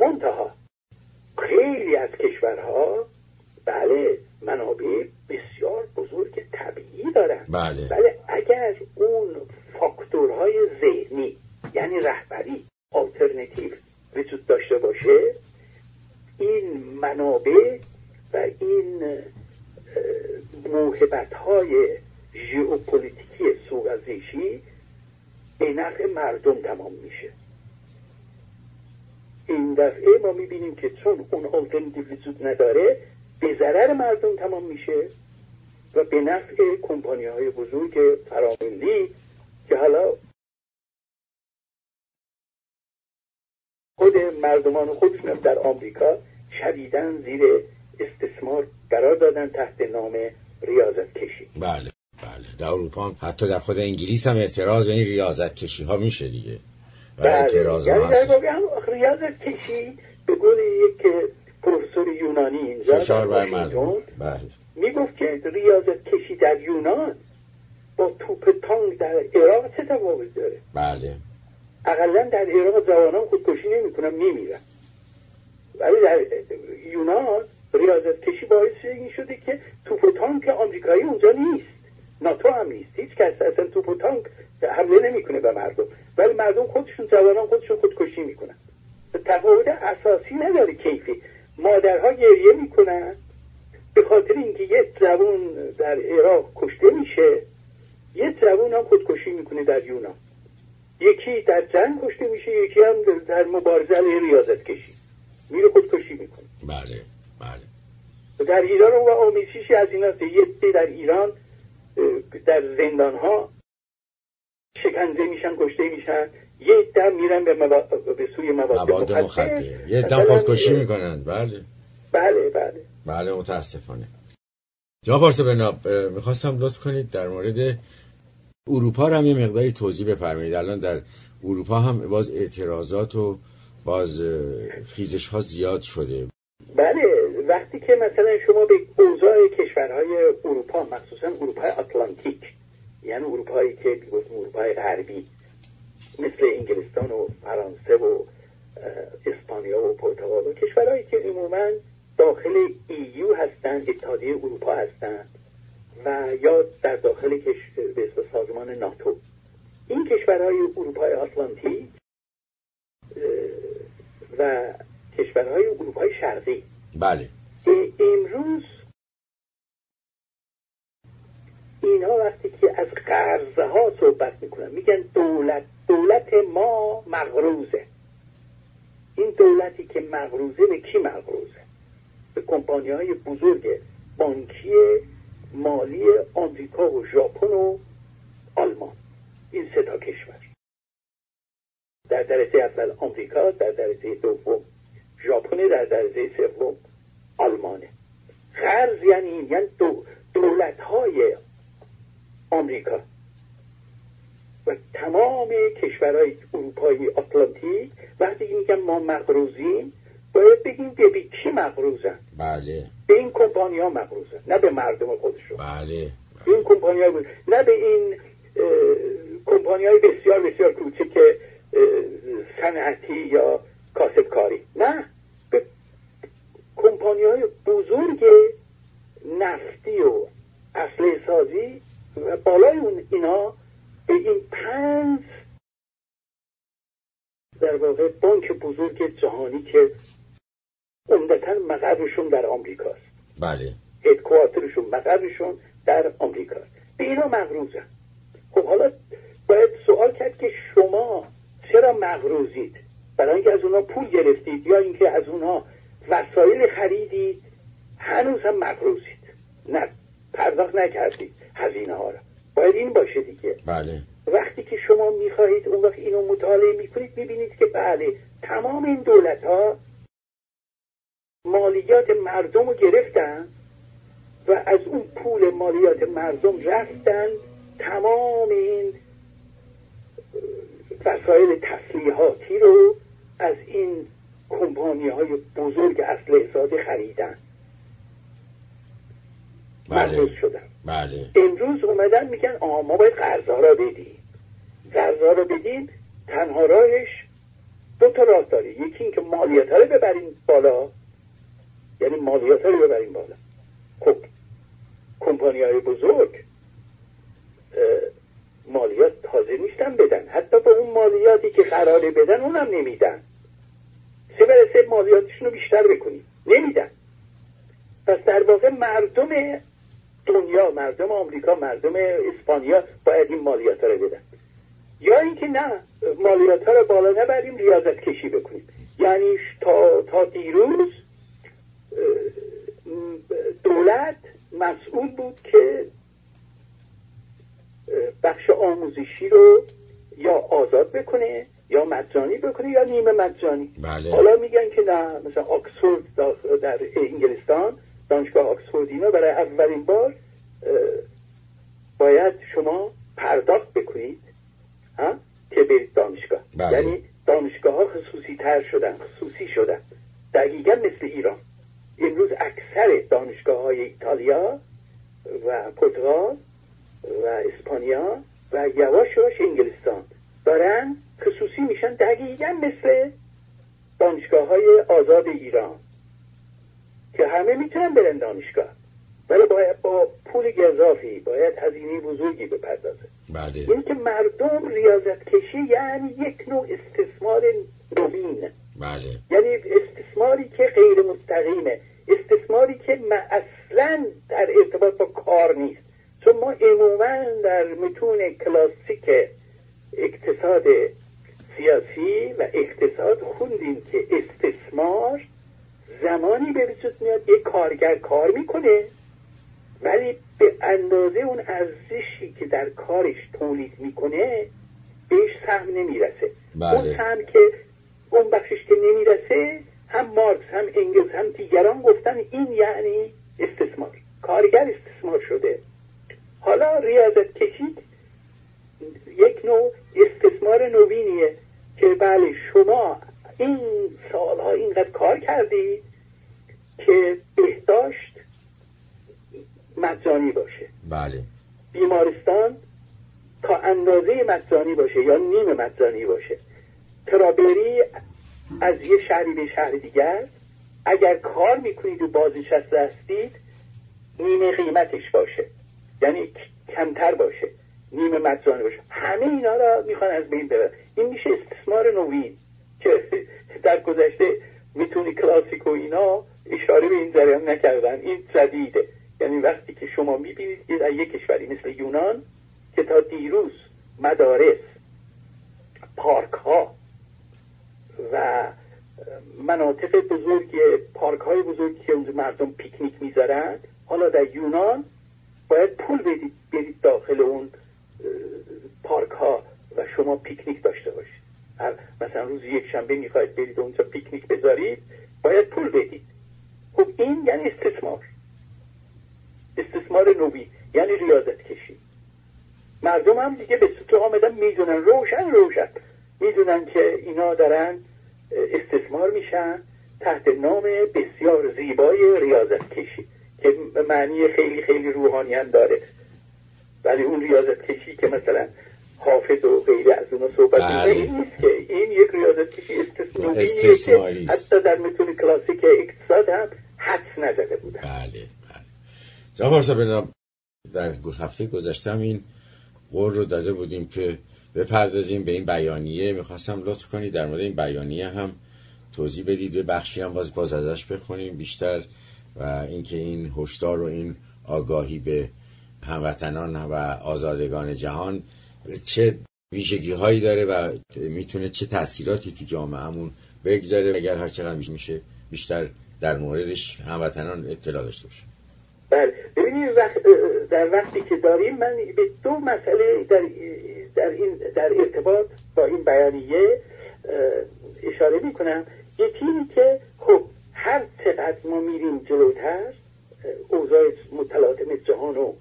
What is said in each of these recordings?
منتها خیلی از کشورها بله منابع بسیار بزرگ طبیعی دارن، بله. ولی اگر اون فاکتورهای ذهنی یعنی رهبری آلترناتیو وجود داشته باشه، این منابع و این موهبت‌های ژئوپلیتیکی سوغزیشی به نفع مردم تمام میشه. این دفعه ما میبینیم که چون اون آلترناتیو وجود نداره به ضرر مردم تمام میشه و به نفع کمپانی‌های بزرگ فراملی که حالا خود مردمان خودشون در آمریکا شدیداً زیر استثمار قرار دادن تحت نام ریاضت کشی. بله بله، در اروپا هم حتی در خود انگلیس هم اعتراض به این ریاضت کشی ها میشه دیگه. بله، اعتراض یعنی هست. ریاضت کشی به قول یک پروفسور یونانی اینجا فشار بر مردم. بله. میگفت که ریاضت کشی در یونان با توپ تانک در عراق چه تفاوت داره؟ بله. اقلا در عراق جوانان خودکشی نمی‌کنن میمیرن، ولی در یونان ریاضت کشی باعث این شده که توپ و تانک آمریکایی اونجا نیست، ناتو هم نیست، هیچ کس اصلا توپ و تانک حمله نمیکنه به مردم، ولی مردم خودشون جوانان خودشون خودکشی میکنن. تفاوت اساسی نداره کیفی. مادرها گریه میکنن به خاطر اینکه یک جوان در عراق کشته میشه، یک جوان هم خودکشی میکنه در یونان. یکی در جنگ کشته میشه، یکی هم در مبارزه علیه ریاضت کشی میره خودکشی میکنه. بله بله. در ایران و آمیزشی از این هست، یه در ایران در زندان ها شکنجه میشن، کشته میشن، یه عده میرن به سوی مواد مخدر، یه عده خودکشی میکنن. بله بله بله بله. متاسفانه. جناب پارسا بناب، میخواستم لطف کنید در مورد اروپا هم یه مقداری توضیح بفرمایید. الان در اروپا هم باز اعتراضات و باز خیزش ها زیاد شده. بله، وقتی که مثلا شما به اوضاع کشورهای اروپا، مخصوصا اروپای آتلانتیک، یعنی اروپایی که میگفتیم اروپای غربی مثل انگلستان و فرانسه و اسپانیا و پرتغال و کشورهایی که عموما داخل ایو هستند، اتحادیه اروپا هستند و یا در داخل به سازمان ناتو، این کشورهای اروپای آتلانتیک و کشورهای اروپای شرقی بله امروز اینا وقتی که از قرضه ها صحبت میکنن میگن دولت ما مقروضه. این دولتی که مقروضه به کی مقروضه؟ به کمپانی های بزرگ بانکی مالی آمریکا و ژاپن و آلمان. این سه تا کشور در درجه اول آمریکا، در درجه دوم ژاپن، در درجه سوم آلمانه. قرض یعنی دولت های آمریکا و تمام کشورهای اروپایی آتلانتیک وقتی میگن ما مقروضیم باید بگیم به کی مقروضن؟ بله به این کمپانی ها مقروضن، نه به مردم خودشون. بله این کمپانی ها نه به این کمپانی های بسیار بسیار کوچک صنعتی یا کاسبکاری، نه، به کمپانی های بزرگ نفتی و اسلحه سازی و بالای اینا به این 5 در واقع بانک بزرگ جهانی که عمدتاً مقرشون در آمریکاست. بله. هدکوارترشون مقرشون در آمریکاست. به اینا مقروضن. خب حالا باید سوال کرد که شما چرا مقروضید؟ برای اینکه از اونها پول گرفتید یا اینکه از اونها وسایل خریدید؟ هنوز هم مقروضید، نه پرداخت نکردید هزینه ها را. باید این باشه دیگه. بله. وقتی که شما میخواهید اون وقت اینو مطالعه میکنید میبینید که بله تمام این دولت ها مالیات مردم رو گرفتن و از اون پول مالیات مردم رفتن تمام این وسایل تسلیحاتی رو از این کمپانی های بزرگ اسلحه سازی خریدن. مقروض شدن. بله. امروز اومدن میگن ما باید قرضا را بدیم. قرضا را بدیم، تنها راهش 2 راه داره. یکی این که مالیات ها رو ببریم بالا، یعنی مالیات ها رو ببریم بالا. خب کمپانی های بزرگ مالیات تازه نیستن بدن، حتی با اون مالیاتی که قراره بدن اونم نمیدن. سه برسه مالیاتشون رو بیشتر بکنیم، نمیدن. پس در واقع مردم دنیا، مردم آمریکا، مردم اسپانیا باید این مالیات ها رو بدن. یا اینکه نه، مالیات ها رو بالا نبریم، ریاضت کشی بکنیم. یعنی تا دیروز دولت مسئول بود که بخش آموزشی رو یا آزاد بکنه یا مجانی بکنه یا نیمه مجانی. بله. حالا میگن که نه، مثلا آکسفورد در انگلستان، دانشگاه آکسفورد اینا برای اولین بار باید شما پرداخت بکنید که برید دانشگاه. بله. یعنی دانشگاه ها خصوصی شدن دقیقا مثل ایران. امروز اکثر دانشگاه های ایتالیا و پرتغال و اسپانیا و یواش یواش انگلستان دارن خصوصی میشن دقیقا مثل دانشگاه های آزاد ایران که همه میتونن برن دانشگاه، ولی باید با پول گزافی، باید هزینه بزرگی بپردازه. بله. این که مردم ریاضت کشی یعنی یک نوع استثمار نوین. بله. یعنی استثماری که غیر مستقیمه، استثماری که اصلا در ارتباط با کار نیست. چون ما عموما در متون کلاسیک اقتصاد سیاسی و اقتصاد خوندیم که استثمار زمانی به وجود میاد یک کارگر کار میکنه ولی به اندازه اون ارزشی که در کارش تولید میکنه بهش سهم نمیرسه. بله. اون سهم که اون بخشش که نمیرسه، هم مارکس هم انگلز هم دیگران گفتن این یعنی استثمار. کارگر استثمار شده. حالا ریاضت کشی یک نوع استثمار نوینیه که بله شما این سالها اینقدر کار کردید که بهداشت مجانی باشه. بله. بیمارستان تا اندازه مجانی باشه یا نیم مجانی باشه. ترابری از یه شهری به شهر دیگر اگر کار میکنید و بازنشسته هستید نیمه قیمتش باشه، یعنی کمتر باشه، نیمه مجانی باشه. همه اینا را میخوان از بین ببرن. این میشه استثمار نوین که در گذشته میتونی کلاسیک و اینا اشاره به این جریان نکردن. این جدیده. یعنی وقتی که شما میبینید که در یک کشوری مثل یونان که تا دیروز مدارس، پارک ها و مناطق بزرگ، پارک های بزرگی که اونجا مردم پیکنیک میذارن، حالا در یونان باید پول بدید برید داخل اون پارک ها و شما پیکنیک داشته باشید. مثلا روز یک شنبه میخواید برید اونجا پیکنیک بذارید، باید پول بدید. خب این یعنی استثمار نوی، یعنی ریاضت کشی. مردم هم دیگه به سطح آمدن میدونن، روشن میدونن که اینا دارن استثمار میشن تحت نام بسیار زیبای ریاضت کشی که معنی خیلی خیلی روحانی هم داره. ولی اون ریاضت کشی که مثلا حافظ و غیره از اونا صحبت این نیست که این یک ریاضت کشی استثماریه که حتی در متون کلاسیک اقتصاد هم حدس نزده بودن. بله. جناب پارسا، در هفته گذشته هم این قول رو داده بودیم که بپردازیم به این بیانیه. میخواستم لطف کنید در مورد این بیانیه هم توضیح بدید، بخشی هم باز ازش بخونیم بیشتر، و اینکه این هشدار و این آگاهی به هموطنان و آزادگان جهان چه ویژگی هایی داره و میتونه چه تأثیراتی تو جامعهمون بگذاره اگر هر چقدر میشه بیشتر در موردش هموطنان اطلاع داشته باشه. بله، ببینید در وقتی که داریم من به دو مسئله در ارتباط با این بیانیه اشاره میکنم. یکی اینه که خب هر چقدر ما میریم جلوتر، اوضاع متلاطم جهان رو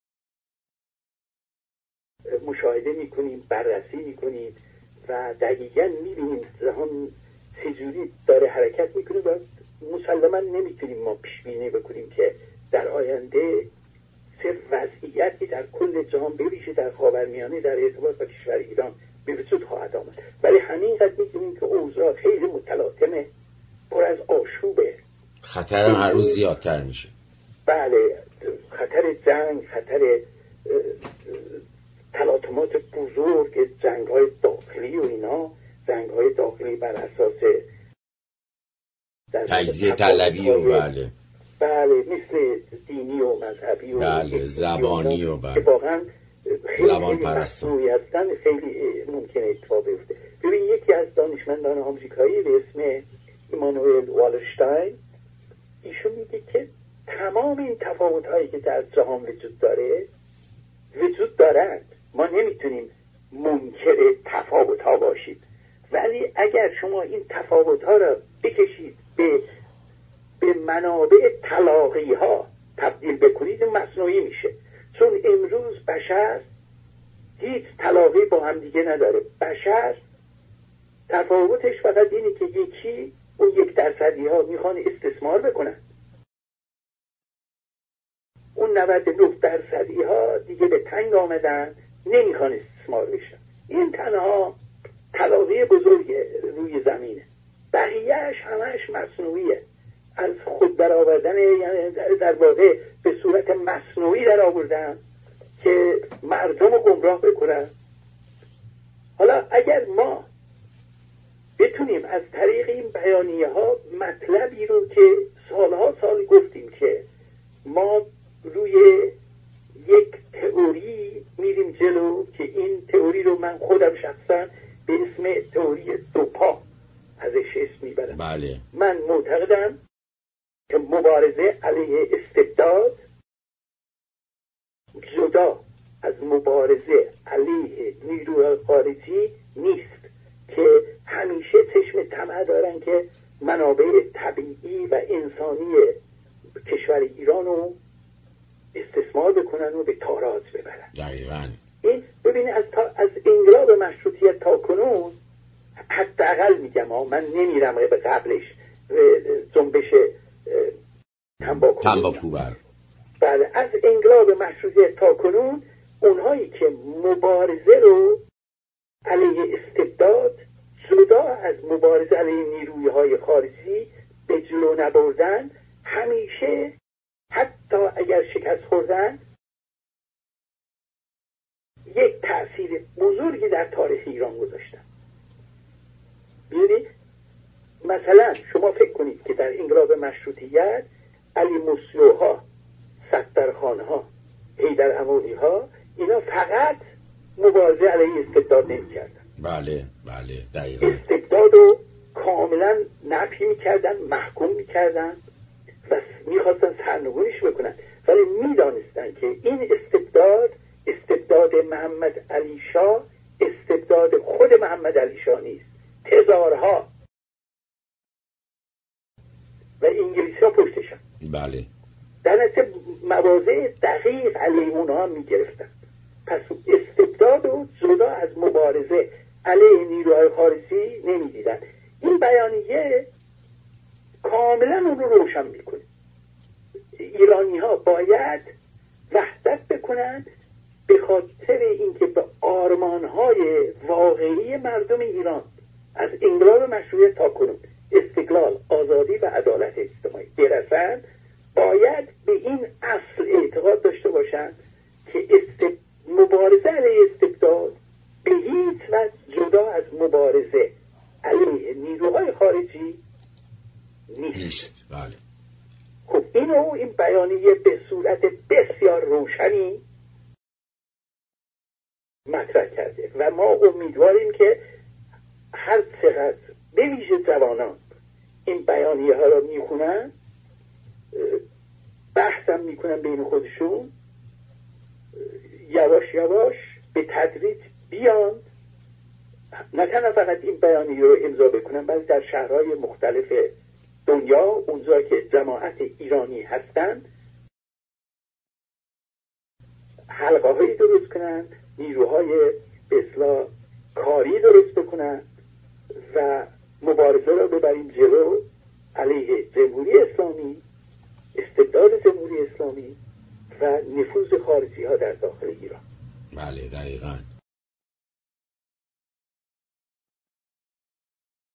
مشاهده میکنیم، بررسی میکنیم و دقیقاً میبینیم جهان چجوری داره حرکت میکنه و مسلماً نمیتونیم ما پیش بینی بکنیم که در آینده چه وضعیتی در کل جهان، به ویژه در خاورمیانه در ارتباط با کشور ایران به وجود خواهد آمد. ولی همینقدر میدونیم که اوضاع خیلی متلاطمه، پر از آشوبه، خطر هم هر روز زیادتر میشه. بله، خطر جنگ، خطر تلاطمات بزرگ، جنگ‌های داخلی و اینا، جنگ‌های داخلی بر اساس تجزیه طلبی و بله مثل دینی و مذهبی و بله زبانی و که واقعا زبان خیلی پرستان مصنوعی هستن، خیلی ممکنه اتفاق بیفته. ببین یکی از دانشمندان آمریکایی به اسم ایمانوئل والرشتاین، ایشون میگه که تمام این تفاوت‌هایی که در جهان وجود داره وجود دارند، ما نمیتونیم منکر تفاوت‌ها باشیم، ولی اگر شما این تفاوت‌ها را بکشید به منابع تلاقی‌ها تبدیل بکنید مصنوعی میشه. چون امروز بشر هیچ تلاقی با هم دیگه نداره. بشر تفاوتش فقط اینه که یکی اون 1% میخوان استثمار بکنن، اون 99% دیگه به تنگ آمدن نمیخوان استثمار بشن. این تنها تلاقی بزرگ روی زمینه، بقیهش همش مصنوعیه، از خود برآوردن، یعنی در واقع به صورت مصنوعی در آوردن که مردم رو گمراه بکنن. حالا اگر ما بتونیم از طریق این بیانیه ها مطلبی رو که سالها سال گفتیم که ما روی یک تئوری میریم جلو، که این تئوری رو من خودم شخصا به اسم تئوری دوپا ازش اسم میبرم. بله. من معتقدم که مبارزه علیه استبداد جدا از مبارزه علیه نیروهای خارجی نیست که همیشه چشم طمع دارن که منابع طبیعی و انسانی کشور ایران رو استثمار بکنن و به تاراج ببرن. دقیقاً. این ببینید از انقلاب مشروطیت تا کنون، حداقل میگم من نمیرم به قبلش جنبش تنباکو بر. بله، از انقلاب مشروطیت تا کنون اونهایی که مبارزه رو علیه استبداد جدا از مبارزه علیه نیروهای خارجی به جلو نبردن، همیشه حتی اگر شکست خوردن یک تأثیر بزرگی در تاریخ ایران گذاشتن. ببینید مثلا شما فکر کنید که در انقلاب مشروطیت علی مصلح‌ها، سترخان‌ها، حیدر اموی‌ها، اینا فقط مبارزه علیه استبداد نمی‌کردن. بله بله دقیقاً. استبداد رو کاملا نفی می‌کردن، محکوم می‌کردن و می‌خواستن سرنگونیش بکنن، ولی می‌دانستن که این استبداد محمد علی شاه استبداد خود محمد علی شاه نیست، تزارها و انگلیس‌ها پشتشن. بله. در نتیجه مواضع دقیق علیه اونها هم می‌گرفتن. پس استبداد رو جدا از مبارزه علیه نیروهای خارجی نمی‌دیدن. این بیانیه کاملا اون رو روشن می‌کنه. ایرانی‌ها باید وحدت بکنن به خاطر اینکه به آرمان‌های واقعی مردم ایران از انقلاب مشروطیت تا کنون، استقلال، آزادی و عدالت اجتماعی برسن. باید به این اصل اعتقاد داشته باشن که مبارزه علیه استبداد به هیچ وجه جدا از مبارزه علیه نیروهای خارجی نیست. بله. خب این بیانیه به صورت بسیار روشنی مطرح کرده و ما امیدواریم که هر چقدر به ویژه جوانان این بیانیه ها را میخونن، بحثم میکنن بین خودشون، یواش یواش به تدریج بیان، نه تنها فقط این بیانیه رو امضا بکنن، بلکه در شهرهای مختلف دنیا اونجا که جماعت ایرانی هستن حلقه هایی درست کنن، نیروهای به اصطلاح کاری درست بکنن و مبارزه را ببریم جلو علیه جمهوری اسلامی، استبداد جمهوری اسلامی و نفوذ خارجی ها در داخل ایران. بله دقیقاً.